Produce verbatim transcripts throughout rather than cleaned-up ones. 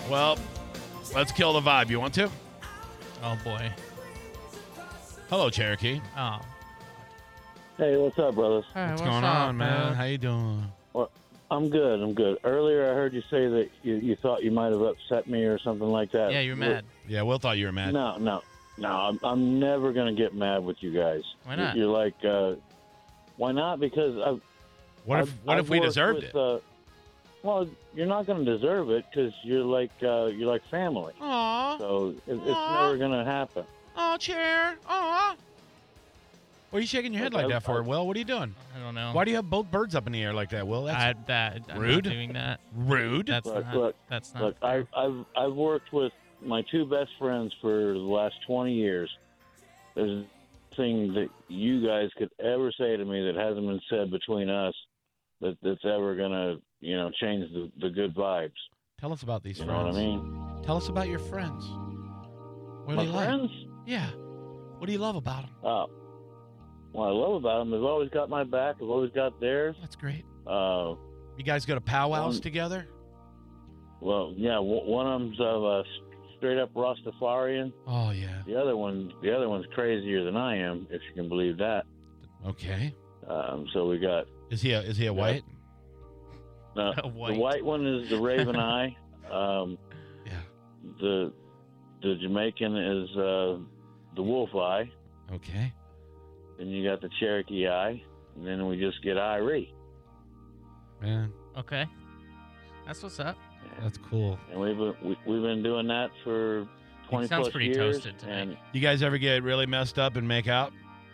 Well, let's kill the vibe. You want to? Oh, boy. Hello, Cherokee. Oh. Hey, what's up, brothers? Hey, What's, what's going up, on, man? How you doing? Well, I'm good. I'm good. Earlier, I heard you say that you, you thought you might have upset me or something like that. Yeah, you're mad. Yeah, Will thought you were mad. No, no, no. I'm, I'm never gonna get mad with you guys. Why not? You're like, uh, why not? Because I've. What if I've, What I've if we worked deserved with, it? Uh, well, you're not gonna deserve it because you're like uh, you're like family. Aw. So it, it's Aw. never gonna happen. Oh, chair. Aw. What are you shaking your head like Okay, that for, I- Will? What are you doing? I don't know. Why do you have both birds up in the air like that, Will? That's I, that, I'm rude. not doing that. rude. That's Look, not. look, that's not. Look, fair. I, I've I've worked with my two best friends for the last twenty years. There's nothing that you guys could ever say to me that hasn't been said between us that that's ever gonna you know change the, the good vibes. Tell us about these You friends. know what I mean? Tell us about your friends. What My do you like? friends. Yeah. What do you love about them? Uh, what I love about them, they've always got my back. I've always got theirs. That's great. Uh, You guys go to powwows Um, together? well, yeah, w- one of them's of a straight up Rastafarian. Oh, yeah. The other one, the other one's crazier than I am, if you can believe that. Okay. Um, so we got Is he a, is he a white? uh, A white. the white one is the Raven Eye. Um, Yeah. the the Jamaican is uh, the Wolf Eye. Okay. Then you got the Cherokee Eye, and then we just get Irie. Man, Okay. That's what's up. that's cool. And we've been, we, we've been doing that for twenty sounds plus pretty years. toasted tonight. And You guys ever get really messed up and make out?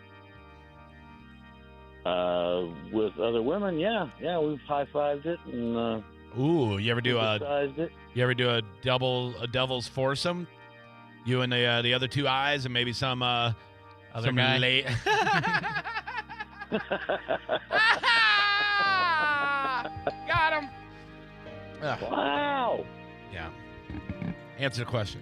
uh, with other women, yeah, yeah, we've high fived it and uh, Ooh, you ever do a sized it. you ever do a double a devil's foursome? You and the uh, the other two eyes and maybe some uh Other some guy. late. Got him. Wow. Yeah. Answer the question.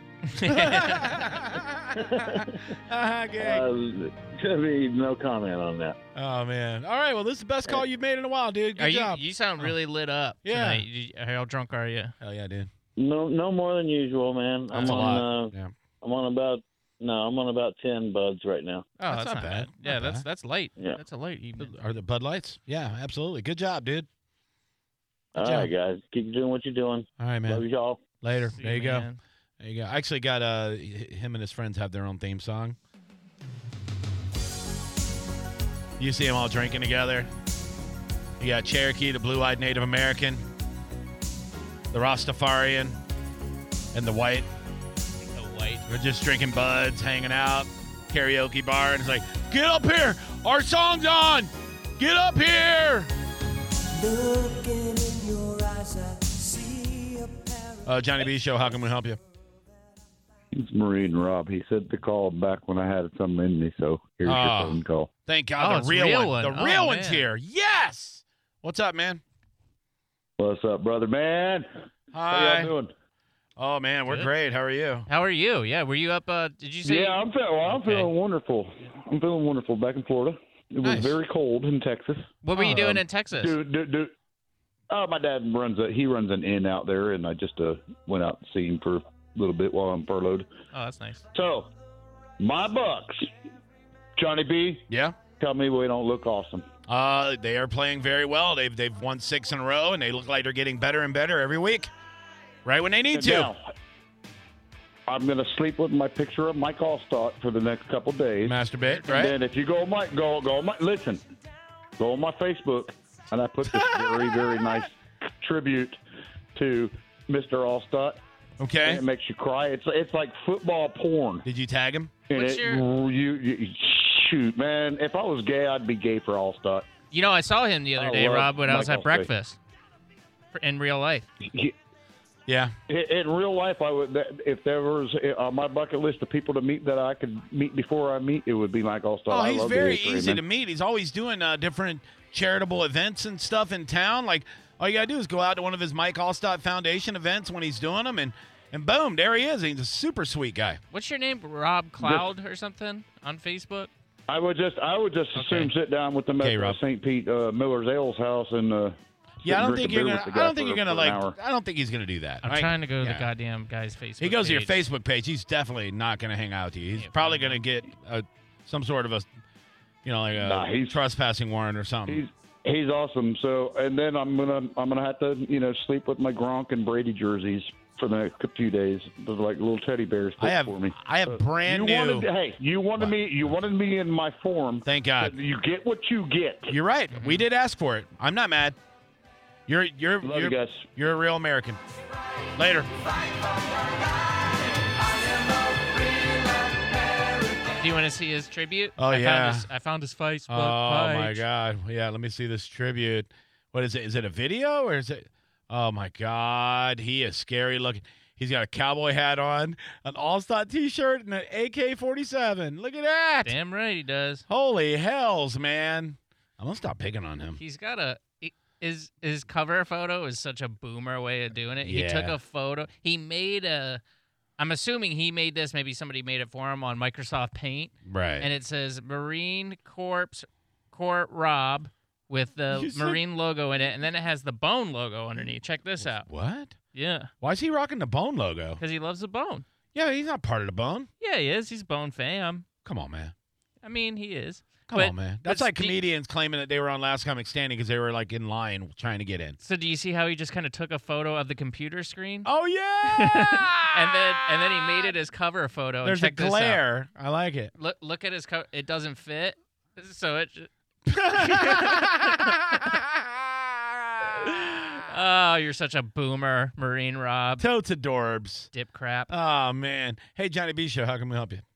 Uh, okay. I mean, no comment on that. Oh man. All right. Well, this is the best call you've made in a while, dude. Good Are you? job. You sound really lit up. Yeah. Tonight. You- How drunk are you? Hell yeah, dude. No, no more than usual, man. That's I'm a on. lot. Uh, Yeah. I'm on about. No, I'm on about ten buds right now. Oh, That's that's, not not bad. Yeah, Not that's bad. that's light. Yeah. That's a light evening. Are the Bud Lights? Yeah, absolutely. Good job, dude. All Good right, job. guys, keep doing what you're doing. All right, man. Love y'all. Later. See There you go. man. There you go. I actually got uh h- him and his friends have their own theme song. You see them all drinking together. You got Cherokee, the blue-eyed Native American, the Rastafarian, and the white. The white. We're just drinking buds, hanging out, karaoke bar, and it's like, get up here! Our song's on! Get up here! Looking in your eyes, I see a paradise. Uh, Johnny B Show, how can we help you? It's Marie and Rob. He said to call back when I had something in me, so here's Ah. your phone call. Thank Oh, God, it's the real, real one. one. The real Oh, one's man. here. Yes! What's up, man? What's up, brother man? How Hi. y'all doing? Oh, man, we're Good. great. How are you? How are you? Yeah, were you up? Uh, did you say? Yeah, I'm feeling. Well, I'm Okay. feeling wonderful. I'm feeling wonderful back in Florida. It was Nice. very cold in Texas. What were you Um, doing in Texas? Dude, dude, dude. Oh, my dad runs a he runs an inn out there, and I just uh, went out to see him for a little bit while I'm furloughed. Oh, that's nice. So, my Bucks, Johnny B, Yeah. tell me we don't look awesome. Uh, they are playing very well. They've they've won six in a row, and they look like they're getting better and better every week. Right when they need to. Now, I'm gonna sleep with my picture of Mike Allstott for the next couple days. Masturbate, And right? then if you go on my go go on my listen, go on my Facebook, and I put this very very nice tribute to Mister Allstott. And Okay. it makes you cry. It's it's like football porn. Did you tag him? And What's it, your- you, you shoot, man? If I was gay, I'd be gay for Allstott. You know, I saw him the other I day, love Rob, when I was Michael at breakfast. In real life. He- Yeah. In in real life, I would. that- If there was on my bucket list of people to meet that I could meet before I meet, it would be Mike Allstott. Oh, I he's love the very history, easy man. to meet. He's always doing uh, different charitable events and stuff in town. Like, all you got to do is go out to one of his Mike Allstott Foundation events when he's doing them, and, and boom, there he is. He's a super sweet guy. What's your name? Rob Cloud or something on Facebook? I would just, I would just Okay. assume sit down with them Okay, at Rob. uh, Saint Pete uh, Miller's Ales house and uh, Yeah, I don't drink think a you're beer gonna. with the I guy don't think for- you're gonna for an like. hour. I don't think he's gonna do that. I'm Like, trying to go to yeah. the goddamn guy's Facebook. He goes to your page. Facebook page. He's definitely not gonna hang out with you. He's Yeah, probably probably gonna get a, some sort of a, you know, like a Nah, he's- trespassing warrant or something. He's he's awesome. So, and then I'm gonna I'm gonna have to you know sleep with my Gronk and Brady jerseys for the next few days. They're like little teddy bears I have. for me. I have Uh, brand you new. Wanted, hey, you wanted me. You wanted me in my form. Thank God. You get what you get. You're right. We did ask for it. I'm not mad. You're you're Love you're, you guys. you're a real American. Later. Do you want to see his tribute? Oh, I yeah. Found his, I found his Facebook Oh page. my God. Yeah. Let me see this tribute. What is it? Is it a video or is it? Oh my God. He is scary looking. He's got a cowboy hat on, an All-Star T-shirt, and an A K forty-seven. Look at that. Damn right he does. Holy hells, man. I'm gonna stop picking on him. He's got a he- his his cover photo is such a boomer way of doing it. He took Yeah. a photo. He made a. I'm assuming he made this. Maybe somebody made it for him on Microsoft Paint, Right. and it says Marine Corps Court Rob with the You said- Marine logo in it, and then it has the Bone logo underneath. Check this out. What? Yeah, Why is he rocking the Bone logo? because he loves the Bone. Yeah, he's not part of the Bone. Yeah, he is. He's Bone fam. Come on, man. I mean, he is. Come But- on, man. but That's like Steve- comedians claiming that they were on Last Comic Standing because they were like in line trying to get in. So do you see how he just kind of took a photo of the computer screen? Oh yeah. and then and then he made it his cover photo. And There's check a this out. glare. I like it. Look look at his cover. It doesn't fit. So it. ju- Oh, you're such a boomer, Marine Rob. Totes adorbs. Dip crap. Oh man. Hey Johnny B Show, how can we help you?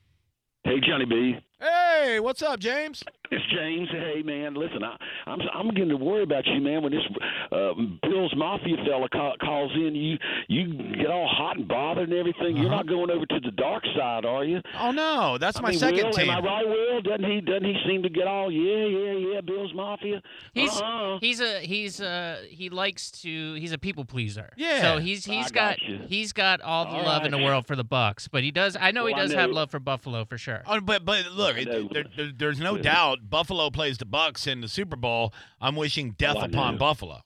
Hey, Johnny B. Hey, what's up, James? It's James. Hey, man, listen, I, I'm I'm beginning to worry about you, man. When this uh, Bill's Mafia fella call, calls in, you you get all hot and bothered and everything. You're Uh-huh. not going over to the dark side, are you? Oh no, that's I my mean, second Will, team. Am I right, Will? Doesn't he? Doesn't he seem to get all yeah, yeah, yeah? Bill's Mafia. He's uh-uh. he's a he's a he likes to he's a people pleaser. Yeah. So he's he's I got got you. he's got all the All love in the right. world for the Bucks, but he does. I know he Well, I does have know- love for Buffalo for sure. Oh, but but look, I it, know. there, there, there's no doubt Buffalo plays the Bucks in the Super Bowl. I'm wishing death Oh, I upon know. Buffalo.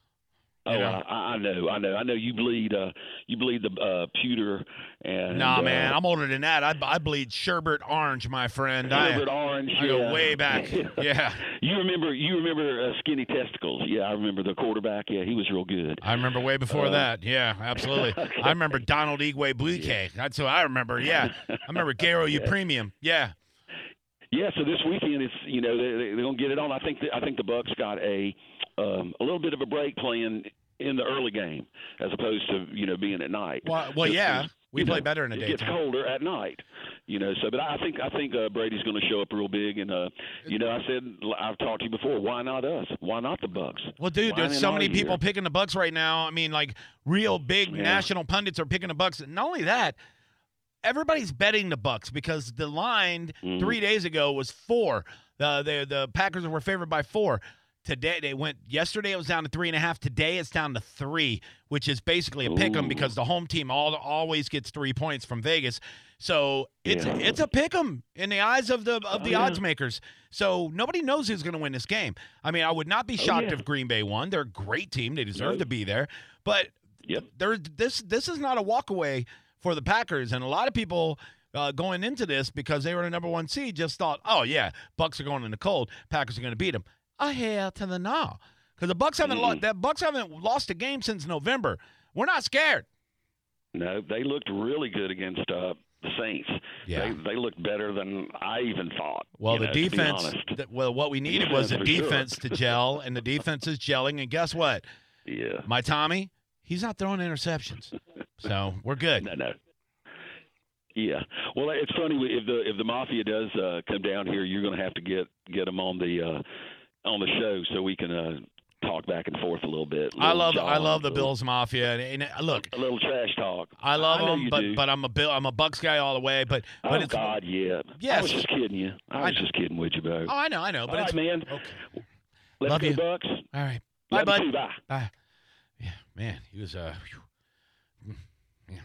Oh, you know? I, I know, I know, I know. You bleed, uh, you bleed the uh, pewter and Nah, uh, man, I'm older than that. I, I bleed sherbet orange, my friend. Herbert I, Orange. I go yeah. way back. Yeah, You remember, you remember uh, Skinny Testicles? Yeah, I remember the quarterback. Yeah, he was real good. I remember way before Uh, that. Yeah, absolutely. I remember Donald Igwe Buike. That's who I remember. Yeah, I remember Garo U Premium. Yeah. Yeah, so this weekend it's you know they, they, they're gonna get it on. I think the, I think the Bucks got a um, a little bit of a break playing in the early game as opposed to you know being at night. Well, well, yeah, we You play know, better in the It gets daytime. colder at night, you know. So, but I think I think uh, Brady's going to show up real big, and uh, you know, I said I've talked to you before. Why not us? Why not the Bucks? Well, dude, Why there's in so our many year? people picking the Bucks right now. I mean, like real big Yeah. national pundits are picking the Bucks. Not only that, everybody's betting the Bucks because the line Mhm. three days ago was four. The the the Packers were favored by four. Today they went. Yesterday it was down to three and a half. Today it's down to three, which is basically a pick 'em Ooh. because the home team all, always gets three points from Vegas. So it's Yeah. it's a pick 'em in the eyes of the of Oh, the yeah. odds makers. So nobody knows who's going to win this game. I mean, I would not be Oh, shocked yeah. if Green Bay won. They're a great team. They deserve Nope. to be there. But Yep. there this this is not a walkaway for the Packers, and a lot of people. Uh, going into this because they were the number one seed, just thought, oh yeah, Bucks are going in the cold, Packers are going to beat them. A hell to the no, because the Bucks haven't lost. Mm. The Bucks haven't lost a game since November. We're not scared. No, they looked really good against uh, the Saints. Yeah. They, they looked better than I even thought. Well, you the know, to be defense. honest. th- well, what we needed was the Defense, for sure. defense to gel, and the defense is gelling. And guess what? Yeah. My Tommy, he's not throwing interceptions, so we're good. No, no. Yeah. Well, it's funny if the if the Mafia does uh, come down here, you're going to have to get get them on the uh, on the show so we can uh, talk back and forth a little bit. I Little love I jog, love the little- Bills Mafia, and, and uh, look, A little trash talk. I love I know them, you but do. but I'm a Bill, I'm a Bucks guy all the way. But but Oh it's God, yeah. Yes. I was just kidding you. I I was know. just kidding with you, bro. oh, I know, I know, but All it's right, man. okay. Let's Love go you. Bucks. All right, bye, Love bud. you too. Bye. Bye. Yeah, man, he was uh, whew. Mm, yeah,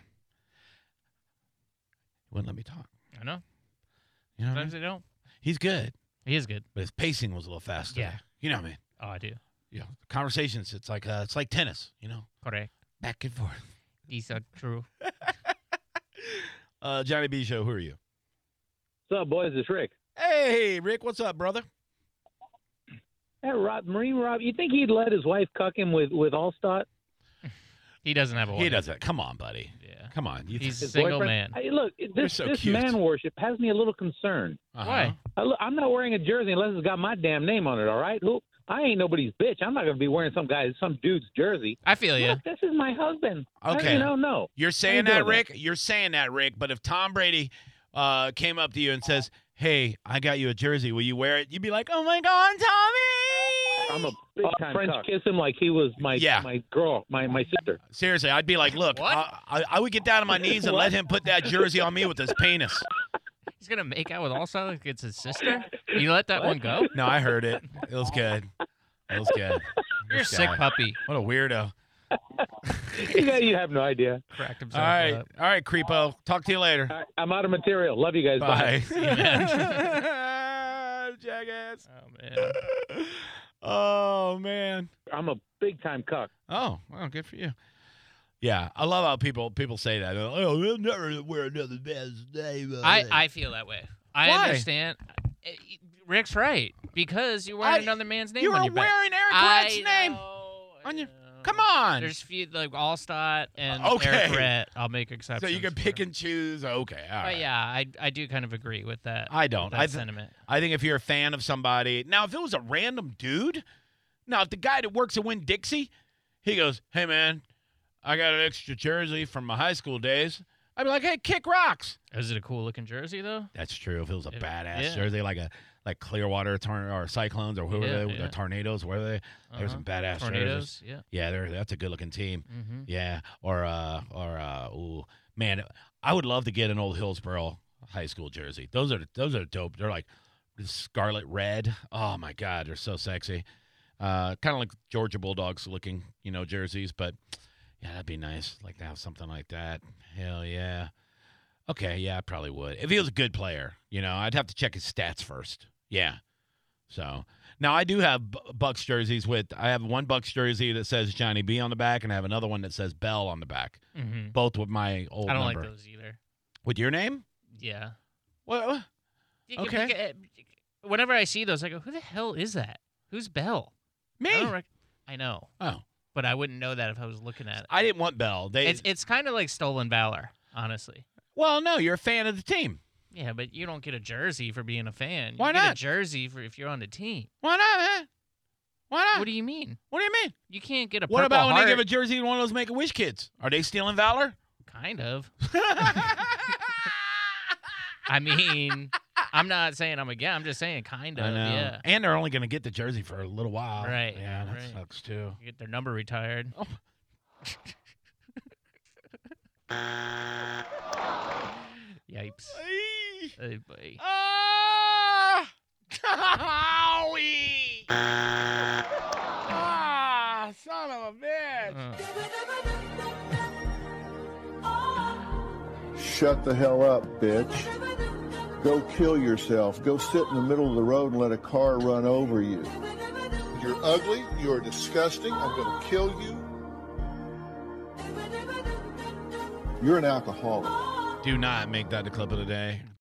he wouldn't let me talk. I know. You know, what I Sometimes mean? they don't. He's good, He is good. but his pacing was a little fast. Yeah. today. You know what I mean. Oh, I do. you know, conversations. It's like uh, it's like tennis, you know, Correct. back and forth. These are true. Uh, Johnny B Show, who are you? What's up, boys? It's Rick. Hey, Rick, what's up, brother? Hey, Rob, Marine Rob, you think he'd let his wife cuck him with, with Allstott? He doesn't have a wife. He doesn't. Come on, buddy. Yeah. Come on. You He's a His single boyfriend? man. Hey, look, this, so this cute. man worship has me a little concerned. uh-huh. Why? I, look, I'm not wearing a jersey unless it's got my damn name on it, all right? Who? I ain't nobody's bitch. I'm not going to be wearing some guy, some dude's jersey. I feel you. Look, this is my husband. Okay. You know, no. You're saying you that, doing Rick? You're saying that, Rick. But if Tom Brady uh, came up to you and says, hey, I got you a jersey, will you wear it? You'd be like, oh, my God, Tommy! I'm a big time French cuck. Kiss him like he was my Yeah. my girl, my, my sister. Seriously, I'd be like, look, What? I, I, I would get down on my knees and let him put that jersey on me with his penis. He's gonna make out with Allstott like it's his sister. You let that one go? No, I heard it. It was good. It was good. You're a This sick guy. puppy. What a weirdo. you, know, you have no idea. Cracked All himself right. up. All right, creepo. Talk to you later. All right, I'm out of material. Love you guys. Bye. See you, man. Jackass. Oh man. Oh, man. I'm a big time cuck. Oh, well, good for you. Yeah, I love how people people say that. They're like, oh, we'll never wear another man's name. I, I feel that way. I Why? understand. Uh, Rick's right because you're wearing I- another man's name you on were your back. wearing Eric I Rett's name know, I on your. know. Come on. There's few like Allstott and Okay. Eric Rett. I'll make exceptions. So you can for. pick and choose. Okay, all right. But yeah, I I do kind of agree with that. I don't. with that I th- sentiment. I think if you're a fan of somebody, now if it was a random dude, now if the guy that works at Winn Dixie, he goes, "Hey man, I got an extra jersey from my high school days." I'd be like, "Hey, kick rocks." Is it a cool looking jersey though? That's true. If it was a If- badass yeah. jersey, like a like Clearwater tor- or Cyclones or whoever Yeah, they, yeah. or tornadoes, where they there's Uh-huh. some badass jerseys. Tornadoes. Yeah. Yeah, they're, that's a good looking team. Mm-hmm. Yeah, or uh, or uh, ooh, man, I would love to get an old Hillsboro high school jersey. Those are those are dope. They're like scarlet red. Oh my God, they're so sexy. Uh, kind of like Georgia Bulldogs looking, you know, jerseys. But yeah, that'd be nice. Like to have something like that. Hell yeah. Okay, yeah, I probably would. If he was a good player, you know, I'd have to check his stats first. Yeah. So now I do have Bu- Bucks jerseys with. I have one Bucks jersey that says Johnny B on the back, and I have another one that says Bell on the back. Mm-hmm. Both with my old I don't number. like those either. With your name? Yeah. What? what? You- Okay. you- you- Whenever I see those, I go, "Who the hell is that? Who's Bell?" Me? I, don't rec- I know, oh, but I wouldn't know that if I was looking at it. I didn't want Bell. They. It's it's kind of like stolen valor, honestly. well, no, you're a fan of the team. Yeah, but you don't get a jersey for being a fan. You Why get not? a jersey for if you're on the team. Why not, man? Why not? What do you mean? What do you mean? You can't get a What Purple about when Heart. they give a jersey to one of those Make a Wish kids? Are they stealing valor? Kind of. I mean, I'm not saying I'm again. I'm just saying kind of. I know. Yeah. And they're only going to get the jersey for a little while. Right, Yeah, that right. sucks too. Get their number retired. Oh. Yipes. Hey, boy. Ah! Owie! Ah, son of a bitch. Uh, Shut the hell up, bitch. Go kill yourself. Go sit in the middle of the road and let a car run over you. You're ugly. You're disgusting. I'm going to kill you. You're an alcoholic. Do not make that the clip of the day.